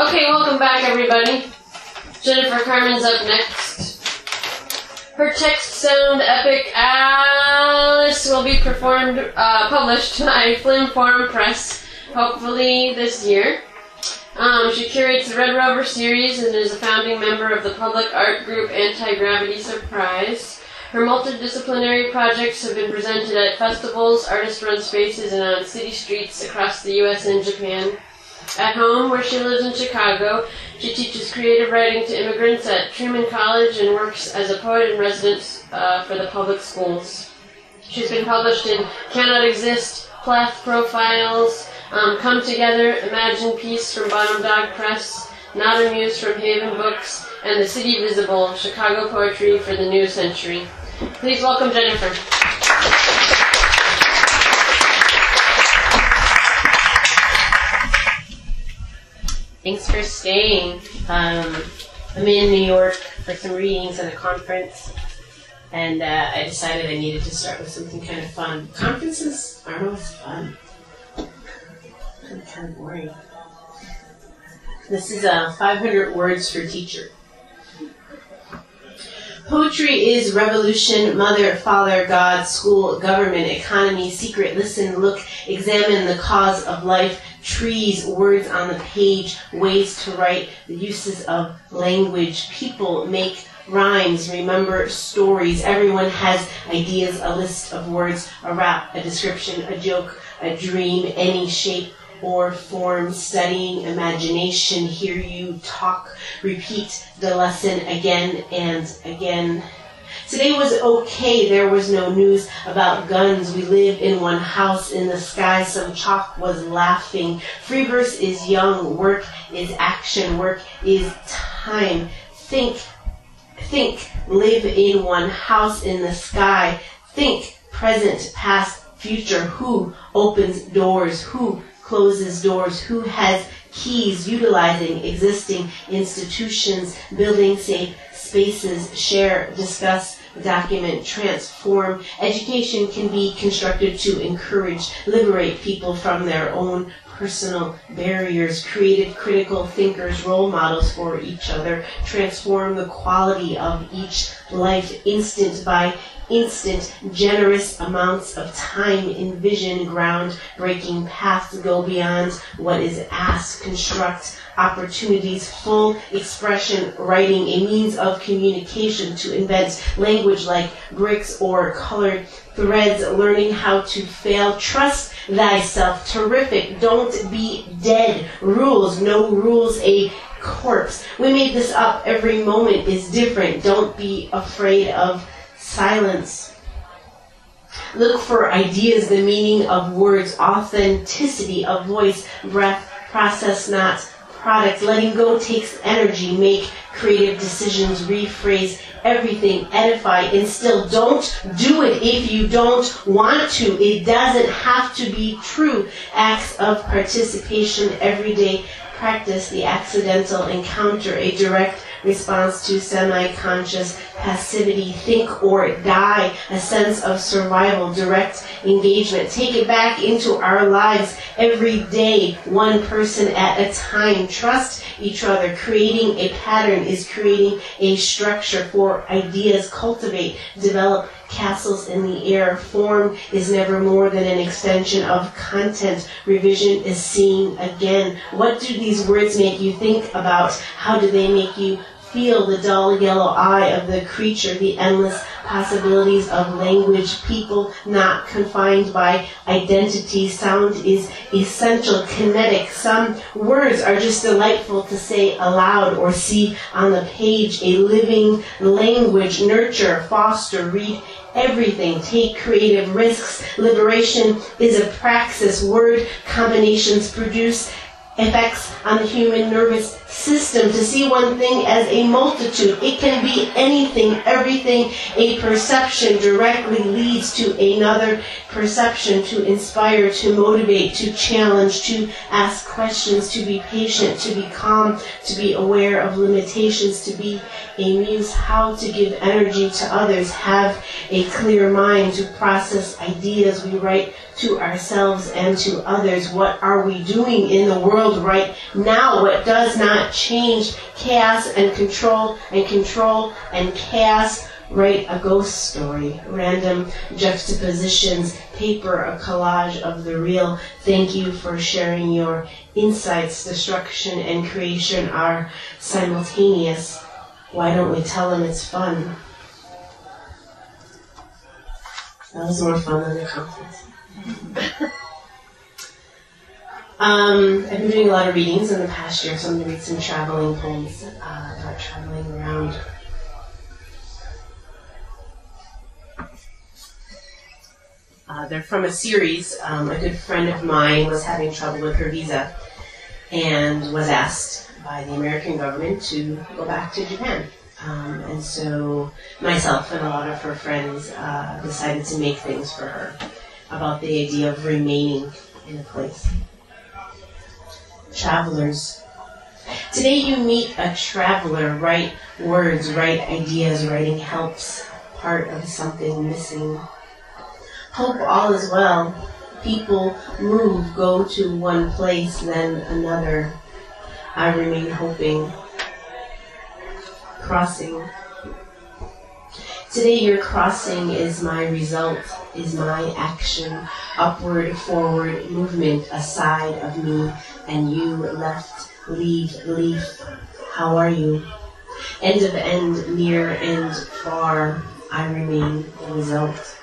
Okay, welcome back, everybody. Jennifer Carmen's up next. Her text sound epic Alice will be published by Flim Forum Press, hopefully this year. She curates the Red Rover series and is a founding member of the public art group Anti-Gravity Surprise. Her multidisciplinary projects have been presented at festivals, artist-run spaces, and on city streets across the U.S. and Japan. At home, where she lives in Chicago, she teaches creative writing to immigrants at Truman College and works as a poet in residence for the public schools. She's been published in Cannot Exist, Plath Profiles, Come Together, Imagine Peace from Bottom Dog Press, Not Amused from Haven Books, and The City Visible, Chicago Poetry for the New Century. Please welcome Jennifer. Thanks for staying. I'm in New York for some readings and a conference, and I decided I needed to start with something kind of fun. Conferences aren't always fun. They're kind of boring. This is 500 words for teacher. Poetry is revolution, mother, father, God, school, government, economy, secret, listen, look, examine the cause of life, trees, words on the page, ways to write, the uses of language, people make rhymes, remember stories, everyone has ideas, a list of words, a rap, a description, a joke, a dream, any shape or form, studying imagination, hear you talk, repeat the lesson again and again. Today was okay, there was no news about guns, we lived in one house in the sky, some chalk was laughing. Free verse is young, work is action, work is time. Think, live in one house in the sky. Think, present, past, future, who opens doors, who closes doors, who has keys, utilizing existing institutions, building safe spaces, share, discuss, document, transform. Education can be constructed to encourage, liberate people from their own personal barriers, created critical thinkers, role models for each other, transform the quality of each life, instant by instant, generous amounts of time, envision, ground-breaking paths, go beyond what is asked, construct opportunities, full expression, writing, a means of communication, to invent language like bricks or colored threads, learning how to fail, trust thyself, terrific, don't be dead, rules, no rules, a corpse. We made this up, every moment is different, don't be afraid of silence. Look for ideas, the meaning of words, authenticity of voice, breath, process, not product. Letting go takes energy. Make creative decisions, rephrase everything, edify, instill. Don't do it if you don't want to. It doesn't have to be true. Acts of participation, everyday practice, the accidental encounter, a direct response to semi-conscious passivity, think or die, a sense of survival, direct engagement. Take it back into our lives every day, one person at a time. Trust each other. Creating a pattern is creating a structure for ideas. Cultivate, develop castles in the air. Form is never more than an extension of content. Revision is seeing again. What do these words make you think about? How do they make you feel? The dull yellow eye of the creature, the endless possibilities of language, people not confined by identity. Sound is essential, kinetic. Some words are just delightful to say aloud or see on the page. A living language, nurture, foster, read everything, take creative risks. Liberation is a praxis. Word combinations produce effects on the human nervous system. To see one thing as a multitude, it can be anything, everything. A perception directly leads to another perception, to inspire, to motivate, to challenge, to ask questions, to be patient, to be calm, to be aware of limitations, to be a muse, how to give energy to others, have a clear mind, to process ideas. We write to ourselves and to others. What are we doing in the world world right now. What does not change? Chaos and control and chaos. Write a ghost story, random juxtapositions, paper, a collage of the real. Thank you for sharing your insights. Destruction and creation are simultaneous. Why don't we tell them it's fun? That was more fun than the conference. I've been doing a lot of readings in the past year, so I'm going to read some traveling poems about traveling around. They're from a series. A good friend of mine was having trouble with her visa and was asked by the American government to go back to Japan. And so myself and a lot of her friends decided to make things for her about the idea of remaining in a place. Travelers. Today you meet a traveler. Write words, write ideas. Writing helps. Part of something missing. Hope all is well. People move, go to one place, then another. I remain hoping. Crossing. Today your crossing is my result, is my action. Upward, forward, movement, aside of me, and you left, leave, leaf. How are you? End of end, near and far. I remain the result.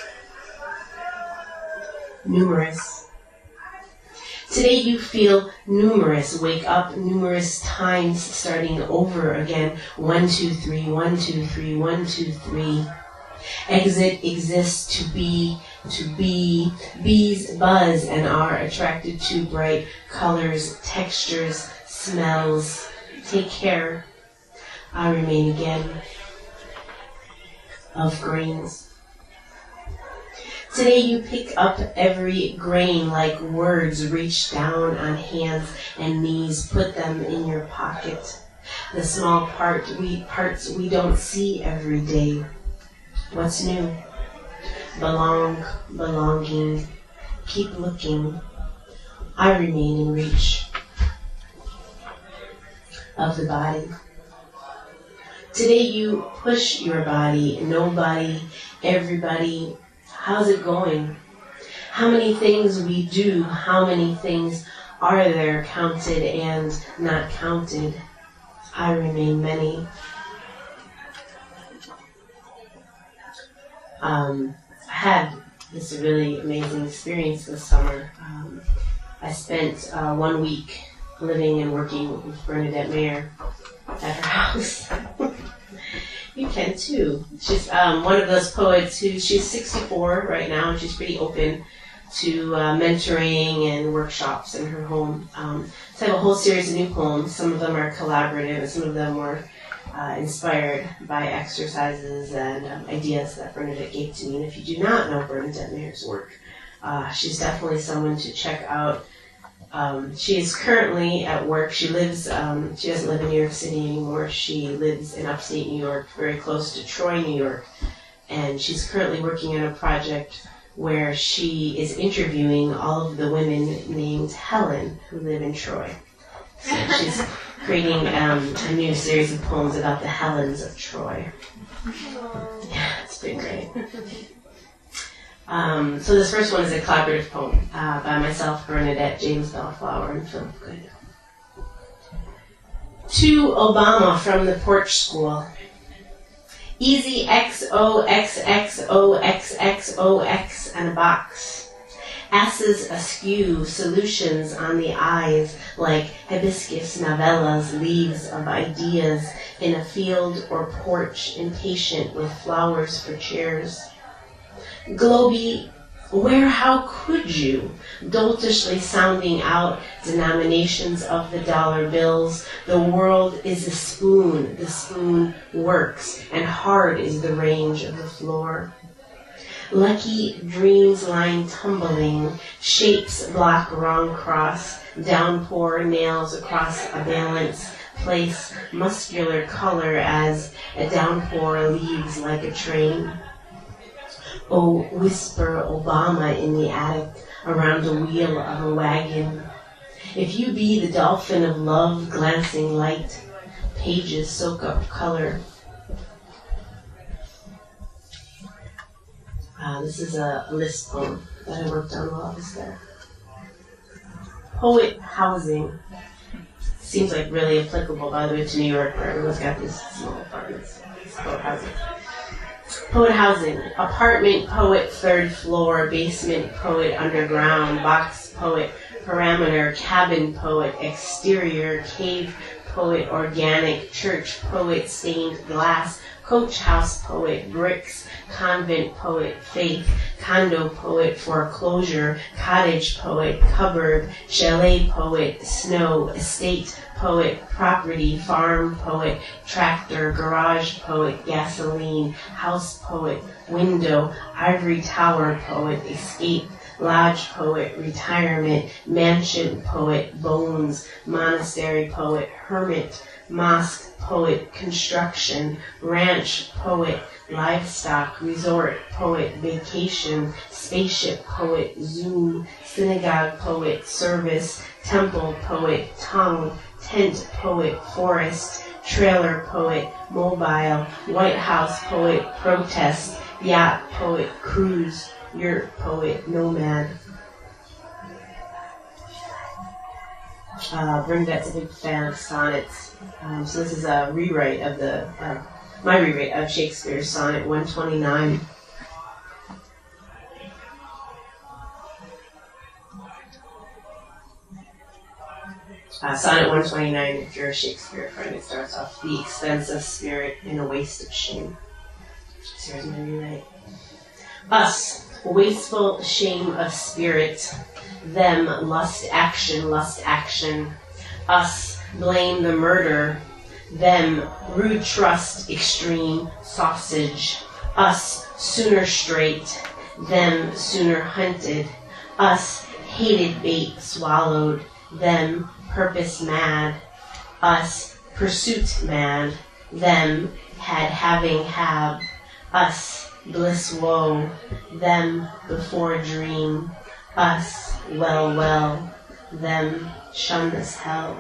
Numerous. Today you feel numerous. Wake up numerous times, starting over again. 1, 2, 3, 1, 2, 3, 1, 2, 3. Exit exists to be, to be. Bees buzz and are attracted to bright colors, textures, smells. Take care. I remain again. Of grains. Today you pick up every grain like words, reach down on hands and knees, put them in your pocket. The small parts we don't see every day. What's new? Belong, belonging, keep looking. I remain in reach of the body. Today you push your body, nobody, everybody. How's it going? How many things we do, how many things are there counted and not counted? I remain many. I had this really amazing experience this summer. I spent 1 week living and working with Bernadette Mayer at her house. You can too. She's one of those poets who, she's 64 right now, and she's pretty open to mentoring and workshops in her home. So I have a whole series of new poems. Some of them are collaborative, and some of them were inspired by exercises and ideas that Bernadette gave to me. And if you do not know Bernadette Mayer's work, she's definitely someone to check out. She is currently at work. She lives, she doesn't live in New York City anymore. She lives in upstate New York, very close to Troy, New York. And she's currently working on a project where she is interviewing all of the women named Helen who live in Troy. So she's creating a new series of poems about the Helens of Troy. Yeah, it's been great. So this first one is a collaborative poem by myself, Bernadette, James Bellflower, and Philip Good. To Obama from the Porch School. Easy XOXXOXXOX and a box. Asses askew, solutions on the eyes like hibiscus novellas, leaves of ideas in a field or porch, impatient with flowers for chairs. Globy, where, how could you? Doltishly sounding out denominations of the dollar bills. The world is a spoon, the spoon works, and hard is the range of the floor. Lucky dreams lying tumbling, shapes block wrong cross, downpour nails across a balance, place muscular color as a downpour leaves like a train. Oh, whisper Obama in the attic around the wheel of a wagon. If you be the dolphin of love, glancing light, pages soak up color. This is a list poem that I worked on while I was there. Poet housing. Seems like really applicable, by the way, to New York, where everyone's got these small apartments. It's poet housing. Poet housing. Apartment poet, third floor. Basement poet, underground. Box poet, parameter. Cabin poet, exterior. Cave poet, organic. Church poet, stained glass. Coach house poet, bricks. Convent poet, faith. Condo poet, foreclosure. Cottage poet, cupboard. Chalet poet, snow. Estate poet, property. Farm poet, tractor. Garage poet, gasoline. House poet, window. Ivory tower poet, escape. Lodge poet, retirement. Mansion poet, bones. Monastery poet, hermit. Mosque poet, construction. Ranch poet, livestock. Resort poet, vacation. Spaceship poet, Zoom. Synagogue poet, service. Temple poet, tongue. Tent poet, forest. Trailer poet, mobile. White House poet, protest. Yacht poet, cruise. Yurt poet, nomad. Bernadette's a big fan of sonnets. So this is a rewrite of my rewrite of Shakespeare's Sonnet 129. Sonnet 129, if you're a Shakespeare friend, it starts off, the expense of spirit in a waste of shame. So here's my rewrite. Us, wasteful shame of spirit. Them, lust action. Us, blame the murder. Them, rude trust, extreme sausage. Us, sooner straight. Them, sooner hunted. Us, hated bait swallowed. Them, purpose mad. Us, pursuit mad. Them, having have. Us, bliss woe. Them, before dream. Us, well. Them, shun this hell.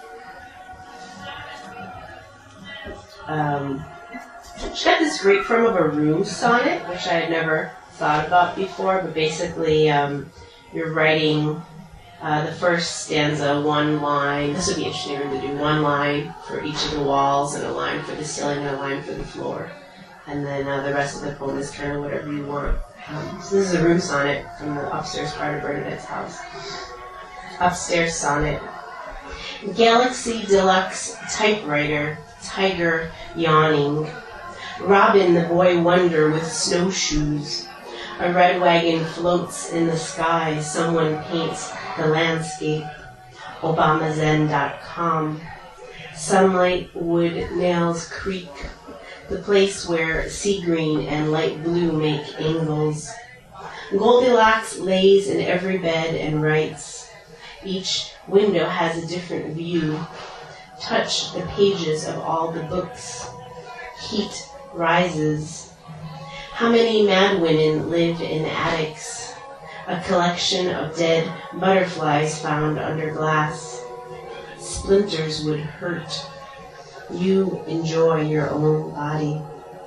She got this great form of a room sonnet, which I had never thought about before, but basically you're writing the first stanza, one line. This would be interesting to do. One line for each of the walls, and a line for the ceiling, and a line for the floor. And then the rest of the poem is kind of whatever you want. So this is a room sonnet from the upstairs part of Bernadette's house. Upstairs sonnet. Galaxy Deluxe typewriter, tiger yawning. Robin the boy wonder with snowshoes. A red wagon floats in the sky. Someone paints the landscape. ObamaZen.com. Sunlight wood nails creak. The place where sea green and light blue make angles. Goldilocks lays in every bed and writes. Each window has a different view. Touch the pages of all the books. Heat rises. How many mad women live in attics? A collection of dead butterflies found under glass. Splinters would hurt. You enjoy your own body.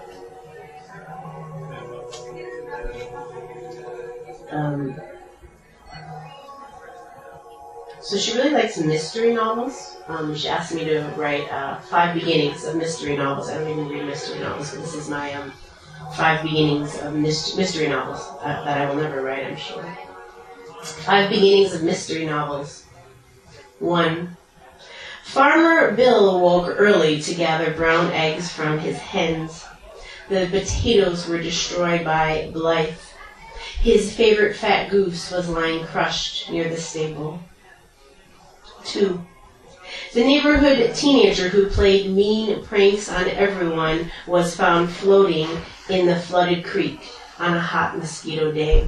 So she really likes mystery novels. She asked me to write 5 beginnings of mystery novels. I don't even read mystery novels, but this is my 5 beginnings of mystery novels that I will never write, I'm sure. 5 beginnings of mystery novels. 1. Farmer Bill awoke early to gather brown eggs from his hens. The potatoes were destroyed by Blythe. His favorite fat goose was lying crushed near the stable. 2. The neighborhood teenager who played mean pranks on everyone was found floating in the flooded creek on a hot mosquito day.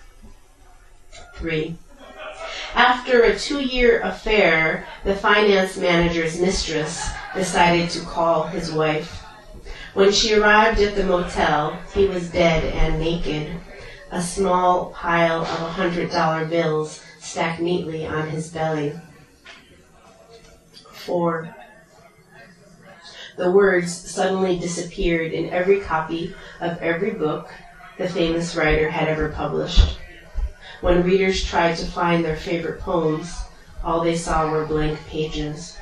3. After a 2-year affair, the finance manager's mistress decided to call his wife. When she arrived at the motel, he was dead and naked. A small pile of $100 bills stacked neatly on his belly. 4. The words suddenly disappeared in every copy of every book the famous writer had ever published. When readers tried to find their favorite poems, all they saw were blank pages.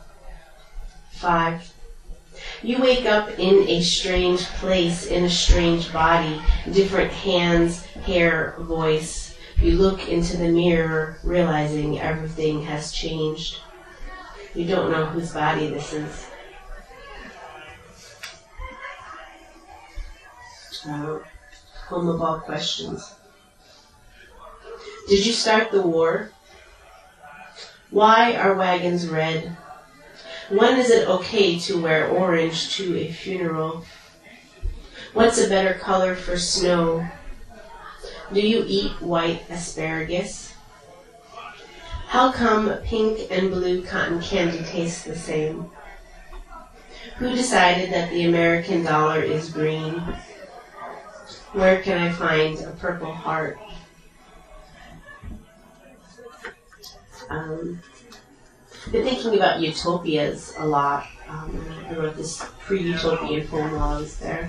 5. You wake up in a strange place, in a strange body, different hands, hair, voice. You look into the mirror, realizing everything has changed. You don't know whose body this is. Home of all questions. Did you start the war? Why are wagons red? When is it okay to wear orange to a funeral? What's a better color for snow? Do you eat white asparagus? How come pink and blue cotton candy taste the same? Who decided that the American dollar is green? Where can I find a Purple Heart? Been thinking about utopias a lot. I wrote this pre-utopian poem while I was there.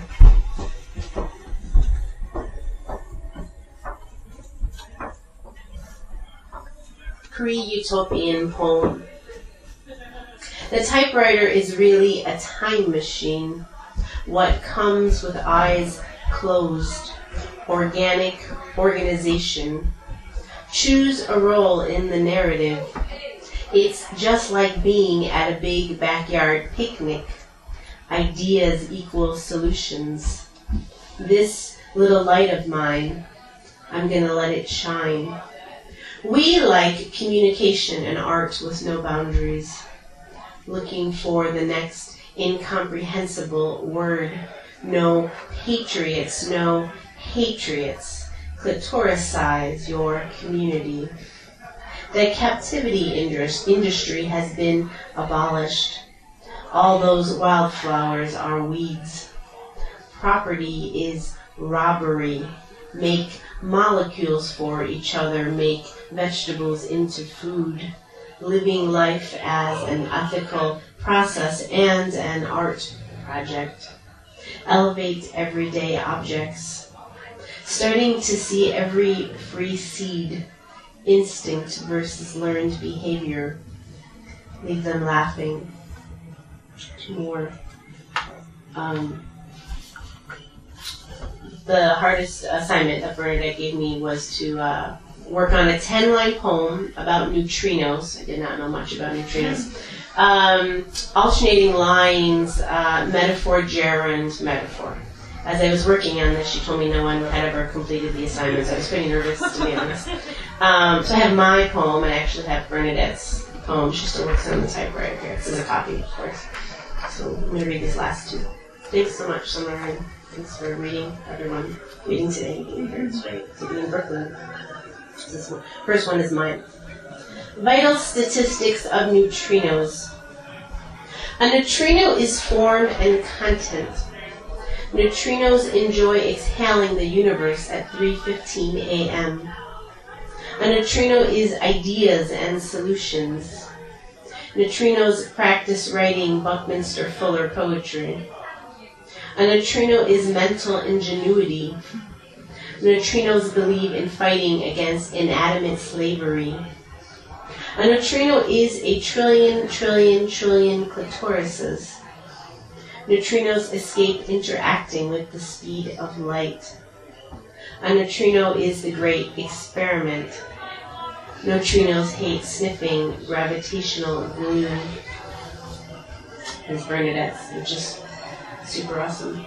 Pre-utopian poem. The typewriter is really a time machine. What comes with eyes closed, organic organization. Choose a role in the narrative. It's just like being at a big backyard picnic. Ideas equal solutions. This little light of mine, I'm gonna let it shine. We like communication and art with no boundaries, looking for the next incomprehensible word. No patriots, no patriots. Clitoricize your community. The captivity industry has been abolished. All those wildflowers are weeds. Property is robbery. Make molecules for each other. Make vegetables into food. Living life as an ethical process and an art project. Elevate everyday objects. Starting to see every free seed. Instinct versus learned behavior. Leave them laughing. 2 more. The hardest assignment that Bernadette gave me was to work on a 10-line poem about neutrinos. I did not know much about neutrinos. Alternating lines, metaphor, gerund, metaphor. As I was working on this, she told me no one had ever completed the assignments. I was pretty nervous, to be honest. So I have my poem, and I actually have Bernadette's poem. She still works on the typewriter here. This is a copy, of course. So I'm going to read these last 2. Thanks so much, Summer, and thanks for reading, everyone. Reading today, being here. It's great to be in Brooklyn. This one. First one is mine. Vital statistics of neutrinos. A neutrino is form and content. Neutrinos enjoy exhaling the universe at 3:15 a.m. A neutrino is ideas and solutions. Neutrinos practice writing Buckminster Fuller poetry. A neutrino is mental ingenuity. Neutrinos believe in fighting against inanimate slavery. A neutrino is a trillion clitorises. Neutrinos escape interacting with the speed of light. A neutrino is the great experiment. Neutrinos hate sniffing gravitational glue. There's Bernadette's, which is super awesome.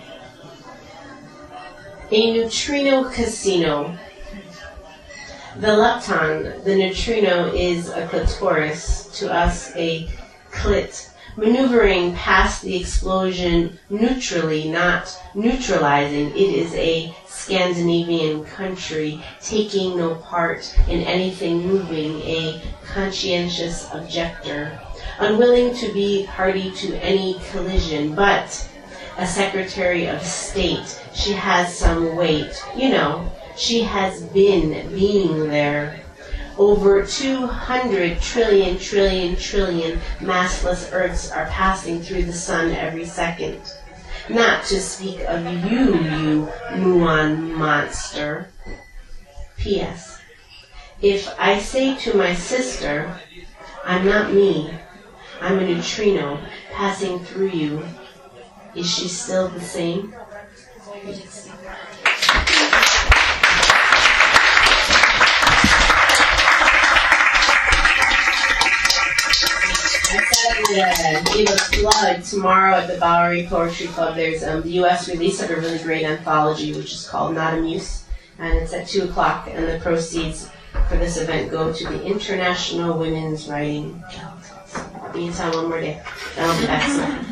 A neutrino casino. The lepton, the neutrino, is a clitoris, to us a clit, maneuvering past the explosion neutrally, not neutralizing. It is a Scandinavian country, taking no part in anything moving, a conscientious objector, unwilling to be party to any collision, but a Secretary of State. She has some weight. You know, she has been being there. Over 200 trillion massless Earths are passing through the sun every second. Not to speak of you muon monster. P.S. If I say to my sister, I'm not me, I'm a neutrino passing through you, is she still the same? I give a plug tomorrow at the Bowery Poetry Club. There's the U.S. release of a really great anthology, which is called Not a Muse, and it's at 2 o'clock, and the proceeds for this event go to the International Women's Writing Guild. I'll be in town one more day. That'll be excellent.